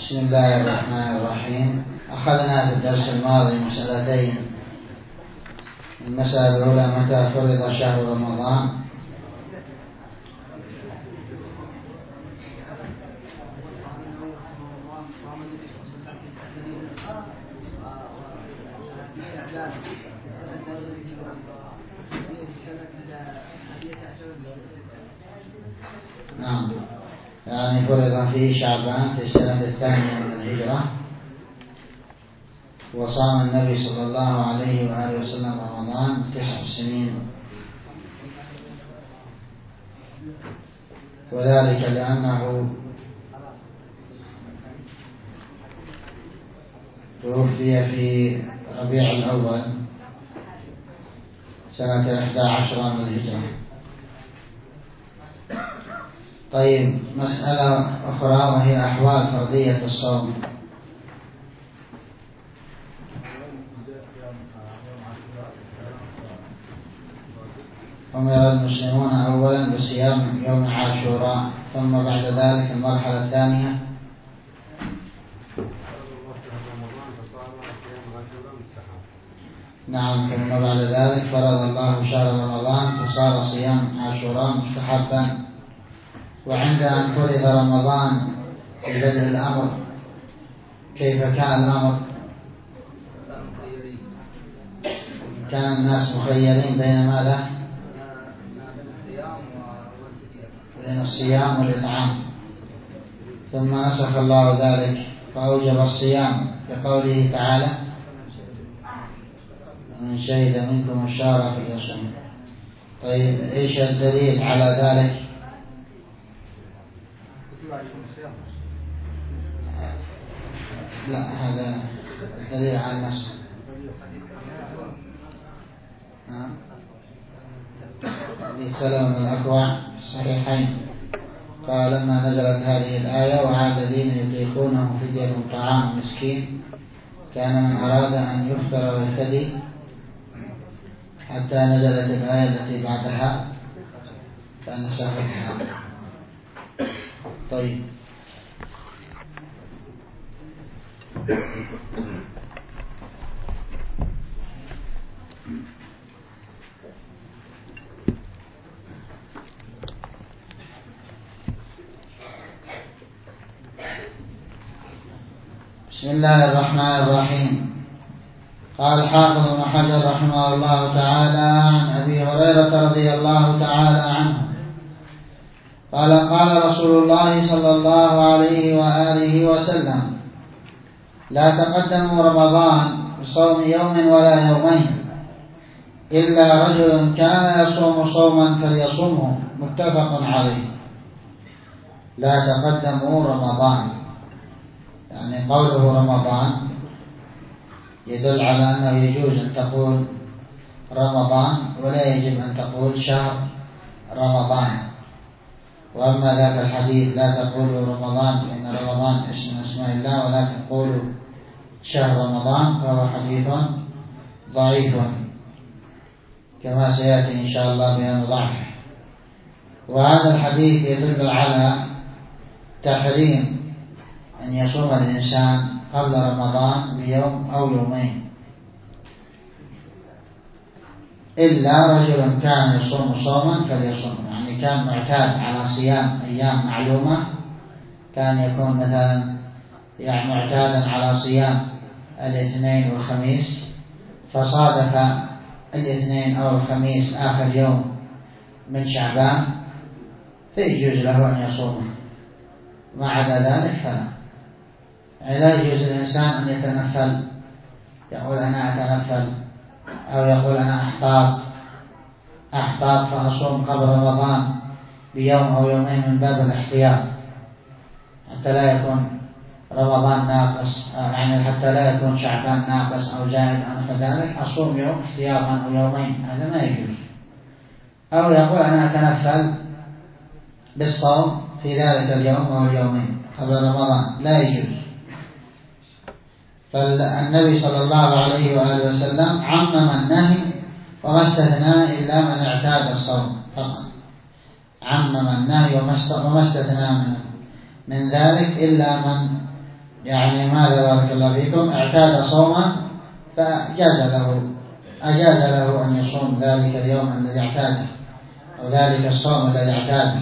بسم الله الرحمن الرحيم. أخذنا في الدرس الماضي مسألتين. المسألة الأولى: متى فرض شهر رمضان؟ نعم، يعني فرض في شعبان في السنة الثانية من الهجرة، وصام النبي صلى الله عليه وآله وسلم رمضان 9 سنين، وذلك لأنه توفي في ربيع الأول سنة 11 من الهجرة. طيب، مسألة أخرى وهي أحوال فرضية الصوم. أمر المسلمون أولا بصيام يوم عاشوراء، ثم بعد ذلك المرحلة الثانية نعم، ثم بعد ذلك فرض الله شهر رمضان فصار صيام عاشوراء مستحبا. وعند أن فرض رمضان في بدء الأمر كيف كان الأمر؟ كان الناس مخيرين بين ماذا؟ بين الصيام والإطعام، ثم نسخ الله ذلك فأوجب الصيام بقوله تعالى: من شهد منكم الشهر فليصم. طيب، ايش الدليل على ذلك؟ لا، هذا الدليل على النسخ. حديث سلمة بن الأكوع في الصحيحين قال: لما نزلت هذه الآية: وعلى الذين يطيقونه فدية طعام مسكين، كان من أراد أن يفطر ويفتدي، حتى نزلت الآية التي بعدها فنسختها. طيب، بسم الله الرحمن الرحيم. قال حافظ ابن حجر رحمه الله تعالى عن أبي هريرة رضي الله تعالى عنه قال: قال رسول الله صلى الله عليه وآله وسلم: لا تقدموا رمضان بصوم يوم ولا يومين، إلا رجل كان يصوم صوما فليصومه. متفق عليه. لا تقدموا رمضان، يعني قوله رمضان يدل على أنه يجوز أن تقول رمضان ولا يجب أن تقول شهر رمضان. وأما ذاك الحديث: لا تقولوا رمضان فإن رمضان اسم من أسماء الله، ولكن قولوا شهر رمضان، فهو حديث ضعيف كما سيأتي إن شاء الله بيان ضعفه. وهذا الحديث يدل على تحريم أن يصوم الإنسان قبل رمضان بيوم أو يومين، إلا رجل كان يصوم صوما فليصوم، يعني كان معتاد على صيام أيام معلومة، كان يكون مثلا يعني معتادا على صيام الاثنين والخميس، فصادف الاثنين أو الخميس آخر يوم من شعبان، فيجوز له أن يصومه. ما عدا ذلك فلا. لا يجوز الإنسان أن يتنفل، يقول أنا أتنفل، أو يقول أنا أحتاط فأصوم قبل رمضان بيوم أو يومين من باب الاحتياط، حتى لا يكون رمضان ناقص، يعني حتى لا يكون شعبان ناقص أو زائد أو نحو ذلك، أصوم يوم احتياطا أو يومين، هذا ما يجوز. أو يقول أنا أتنفل بالصوم في ذلك اليوم أو اليومين قبل رمضان، لا يجوز. فالنبي صلى الله عليه وآله وسلم عمم النهي وما استثنى إلا من اعتاد الصوم فقط. عمم النهي وما استثنى من ذلك إلا من يعني ماذا بارك الله فيكم اعتاد صوما أجاز له أن يصوم ذلك اليوم الذي اعتاده أو ذلك الصوم الذي اعتاده.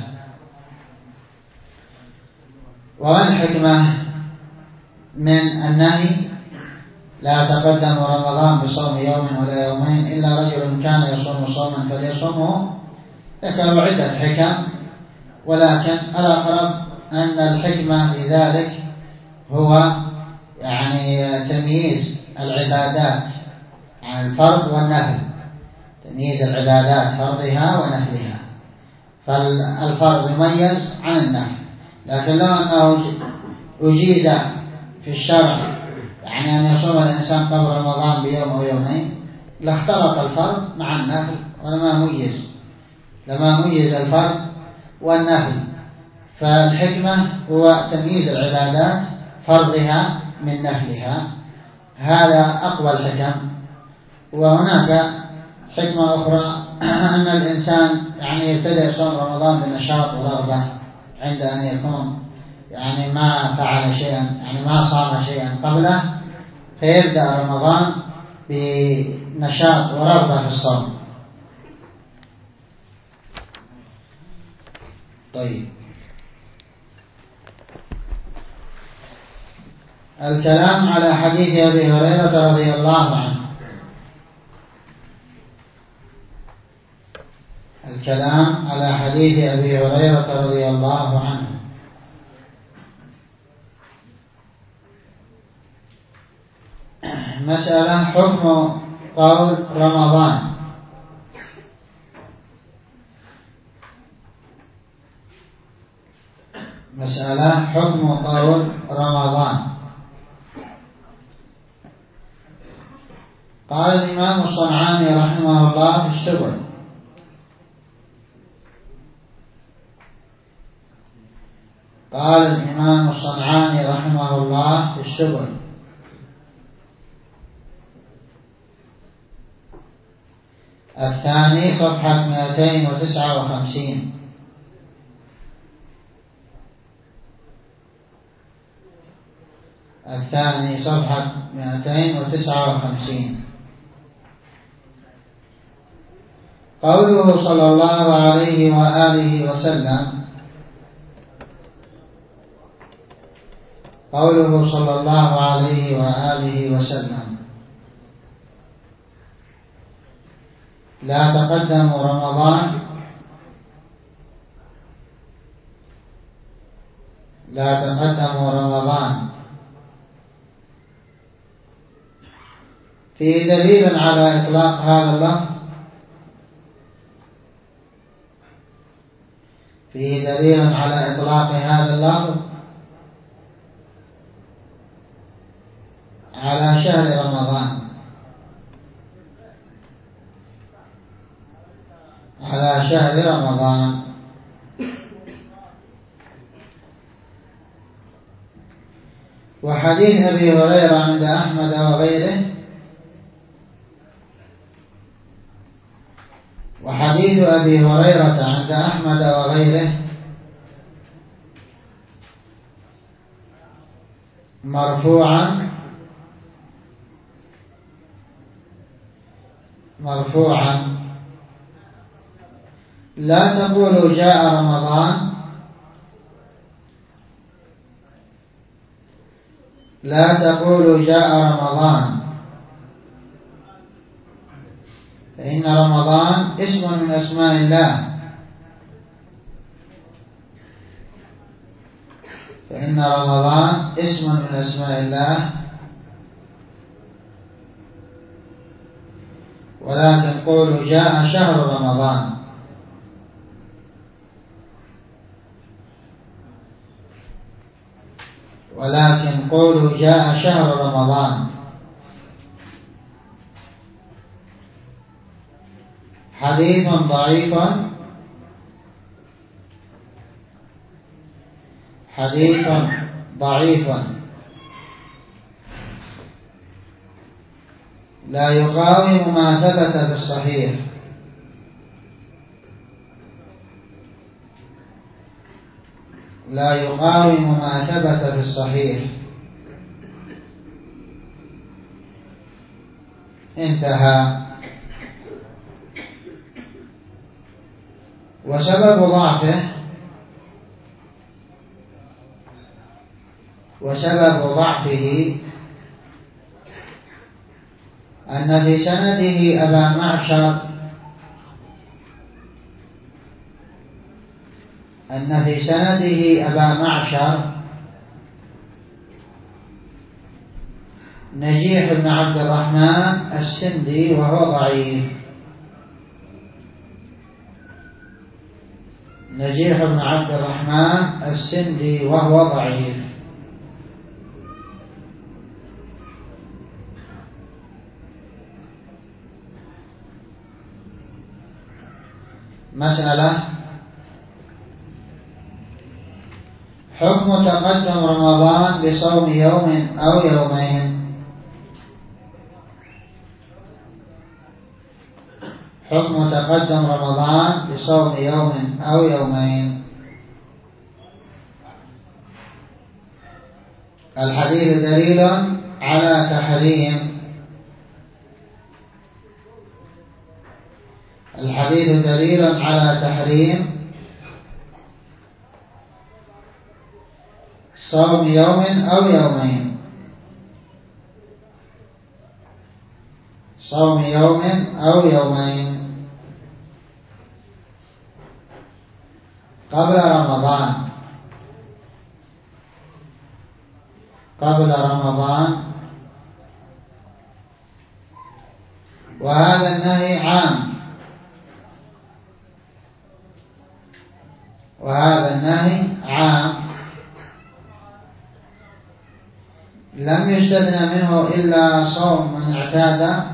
وما الحكمة من النهي لا تقدم رمضان بصوم يوم ولا يومين إلا رجل كان يصوم صوما فليصومه؟ ذكروا عدة حكم، ولكن الأقرب أن الحكمة في ذلك هو يعني تمييز العبادات عن الفرض والنفل، تمييز العبادات فرضها ونفلها، فالفرض يميز عن النفل. لكن لو أنه أجيز في الشرع يعني أن يصوم الإنسان قبل رمضان بيوم أو يومين لاختلط الفرض مع النفل لما ميز الفرض والنفل. فالحكمة هو تمييز العبادات فرضها من نفلها، هذا أقوى الحكم. وهناك حكمة أخرى أن الإنسان يعني يبتدأ صوم رمضان بنشاط ورغبة عند أن يكون يعني ما فعل شيئا، يعني ما صام شيئا قبله، فيبدأ رمضان بنشاط ورغبة في الصوم. طيب، الكلام على حديث أبي هريرة رضي الله عنه. الكلام على حديث أبي هريرة رضي الله عنه. مسألة حكم قول رمضان. مسألة حكم قول رمضان. قال الإمام الصنعاني رحمه الله في الشبه: قال الإمام الصنعاني رحمه الله في الشبه: الثاني صفحة 259. الثاني صفحة 259. قوله صلى الله عليه وآله وسلم: قوله صلى الله عليه وآله وسلم: لا تقدموا رمضان، لا تقدموا رمضان، في دليل على إطلاق هذا اللفظ؟ فيه دليل على إطلاق هذا اللفظ على شهر رمضان، على شهر رمضان. وحديث أبي هريرة عند أحمد وغيره، وحديث أبي هريرة عند أحمد وغيره مرفوعا: لا تقولوا جاء رمضان، لا تقولوا جاء رمضان، فإن رمضان اسم من أسماء الله، فإن رمضان اسم من أسماء الله، ولكن قولوا جاء شهر رمضان. ولكن قولوا جاء شهر رمضان. حديث ضعيف، حديث ضعيف لا يقاوم ما ثبت في الصحيح، لا يقاوم ما ثبت في الصحيح. انتهى. وسبب ضعفه أن في سنده أبا معشر نجيح بن عبد الرحمن السندي وهو ضعيف. نجيح بن عبد الرحمن السندي وهو ضعيف. مسألة: حكم تقدم رمضان بصوم يوم أو يومين. حكم تقدم رمضان بصوم يوم أو يومين. الحديث دليل على تحريم. الحديث دليل على تحريم صوم يوم أو يومين. صوم يوم أو يومين قبل رمضان. وهذا النهي عام لم يستثنى منه إلا صوم من اعتاد.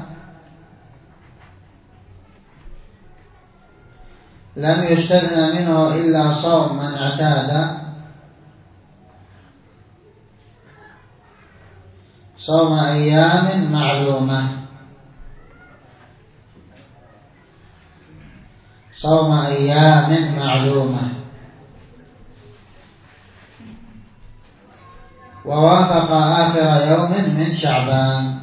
لم يستثنى منه إلا صوم من اعتاد صوم أيام معلومة. صوم أيام معلومة ووافق آخر يوم من شعبان.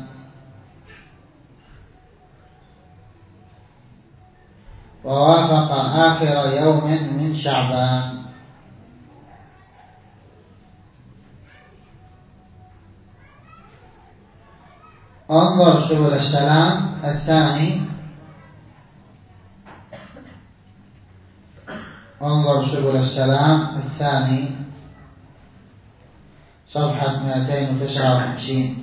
ووافق آخر يوم من شعبان. انظر سبل السلام الثاني. انظر سبل السلام الثاني صفحة 259.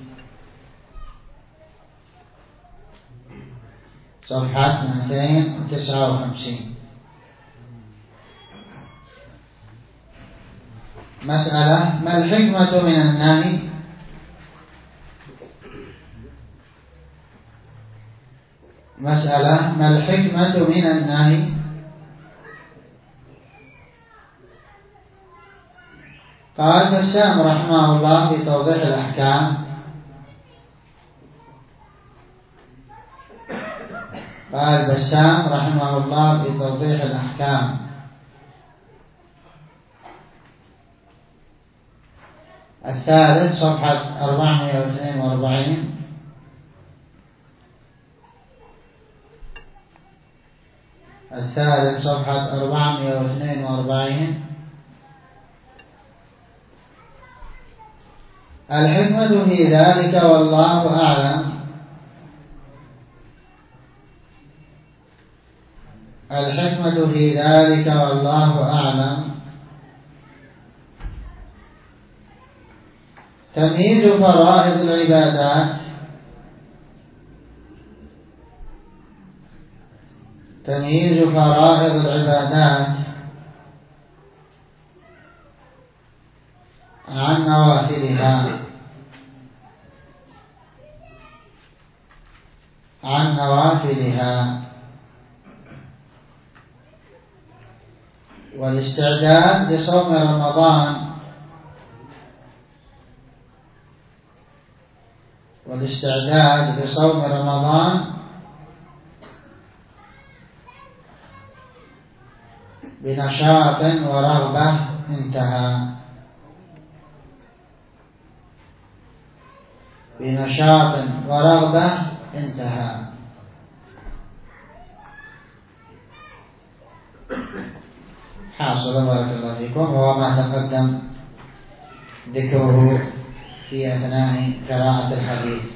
صفحة 259. مسألة: ما الحكمة من النهي؟ مسألة: ما الحكمة من النهي؟ قال بسام رحمه الله في توضيح الأحكام: قال بسام رحمه الله في توضيح الأحكام: الثالث صفحة 442. الثالث صفحة 442. الحكمة في ذلك والله أعلم. الحكمة في ذلك والله أعلم تمييز فرائض العبادات. تمييز فرائض العبادات عن نوافلها. عن نوافلها. والاستعداد لصوم رمضان. والاستعداد لصوم رمضان بنشاط ورغبة. انتهى. بنشاط ورغبة. انتهى. حاصل بارك الله فيكم، وهو ما تقدم ذكره في أثناء قراءة الحديث.